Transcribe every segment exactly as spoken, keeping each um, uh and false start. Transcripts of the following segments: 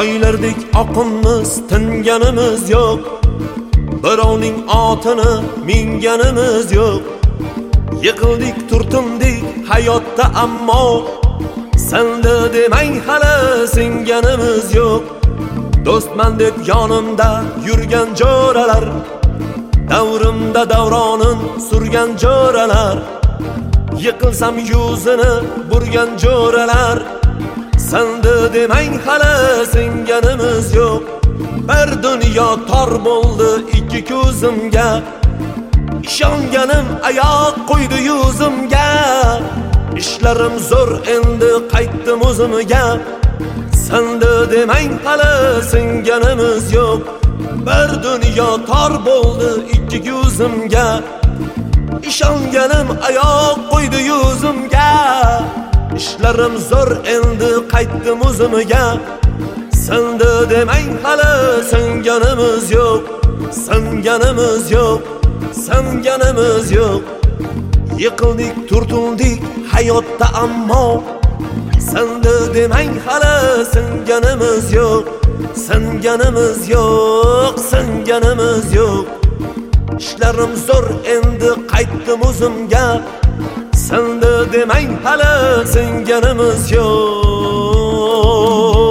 Soylardek oqimiz tinganimiz yo'q, birovning otini minganimiz yo'q. Yiqildik, turtindik hayotda, ammo senda demang hali singanimiz yo'q. Do'stman deb yonimda yurgan jo'ralar, davrimda davronin surgan jo'ralar, yiqilsam yuzini burgan jo'ralar, senda demang hali singanimiz yo'q. Bir dunyo tor bo'ldi ikki ko'zimga, ishonganim oyoq qo'ydi yuzimga. Ishlarim zo'r, endi qaytdim o'zimga, senda demang hali singanimiz yo'q. Bir dunyo tor bo'ldi ikki ko'zimga, ishonganim oyoq qo'ydi yuzimga. Ishlarim zo'r, endi qaytdim o'zimga, senda demang hali singanimiz yo'q. Singanimiz yo'q, singanimiz yo'q. Yiqildik, turtindik hayotda, ammo senda demang hali singanimiz yo'q. Singanimiz yo'q, singanimiz yo'q. Ishlarim zo'r, endi qaytdim o'zimga, senda demang hali singanimiz yo'q.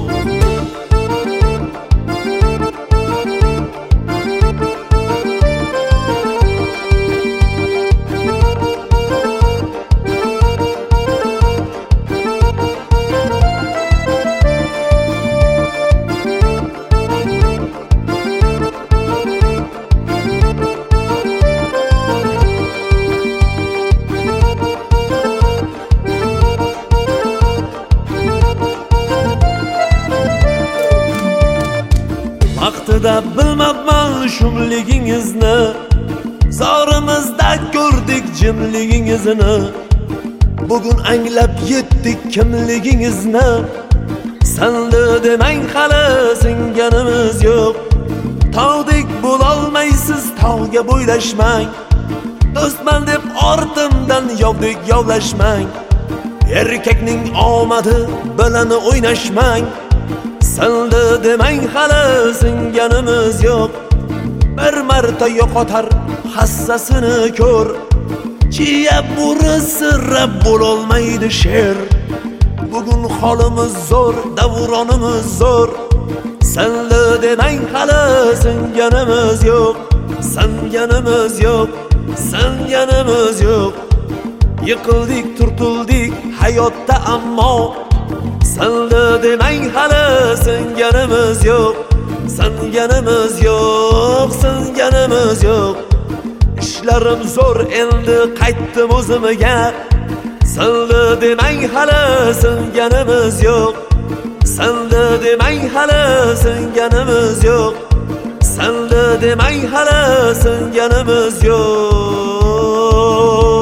Vaqtida bilmabman shumligingizni, zorimizda ko'rdik jimligingizni. Bugun anglab yetdik kimligingizni, senda demang hali singanimiz yo'q. Tog'dek bo'lolmaysiz, tog'ga bo'ylashmang. Do'stman deb ortimdan yovdek yovlashmang. Erkakning omadi bilan o'ynashmang. Senda demang hali singanimiz yo'q. Bir marta yo'qotar hassasini ko'r, chiya burisi rab bo'lolmaydi sher. Bugun holimiz zo'r, davronimiz zo'r, senda demang hali singanimiz yo'q. Singanimiz yo'q, singanimiz yo'q. Yiqildik, turtildik hayotda, ammo senda demang hali singanimiz yo'q. Singanimiz yo'q, singanimiz yo'q. Ishlarim zo'r, endi qaytdim o'zimga, senda demang hali singanimiz yo'q. Senda demang hali singanimiz yo'q. Senda demang hali singanimiz yo'q.